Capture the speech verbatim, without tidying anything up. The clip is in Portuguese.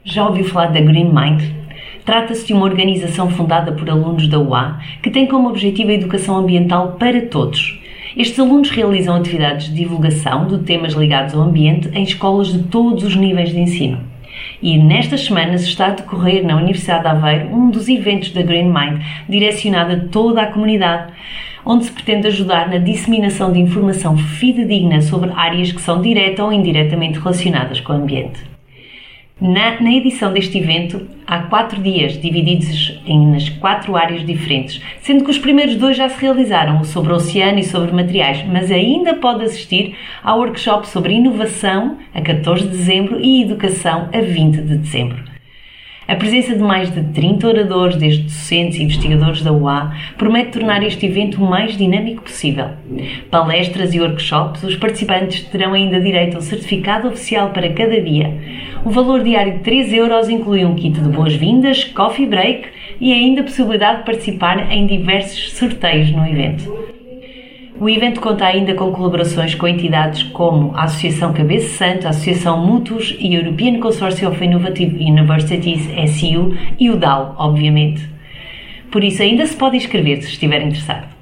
Já ouviu falar da Green Mind? Trata-se de uma organização fundada por alunos da U A que tem como objetivo a educação ambiental para todos. Estes alunos realizam atividades de divulgação de temas ligados ao ambiente em escolas de todos os níveis de ensino. E nestas semanas está a decorrer na Universidade de Aveiro um dos eventos da Green Mind direcionado a toda a comunidade, onde se pretende ajudar na disseminação de informação fidedigna sobre áreas que são direta ou indiretamente relacionadas com o ambiente. Na, na edição deste evento, há quatro dias divididos em nas quatro áreas diferentes, sendo que os primeiros dois já se realizaram, o sobre o oceano e sobre materiais, mas ainda pode assistir ao workshop sobre inovação a catorze de dezembro e educação a vinte de dezembro. A presença de mais de trinta oradores, desde docentes e investigadores da U A, promete tornar este evento o mais dinâmico possível. Palestras e workshops, os participantes terão ainda direito ao certificado oficial para cada dia. O valor diário de três euros inclui um kit de boas-vindas, coffee break e ainda a possibilidade de participar em diversos sorteios no evento. O evento conta ainda com colaborações com entidades como a Associação Cabeça Santo, a Associação Mutus e o European Consortium of Innovative Universities, S I U, e o D A O, obviamente. Por isso ainda se pode inscrever se estiver interessado.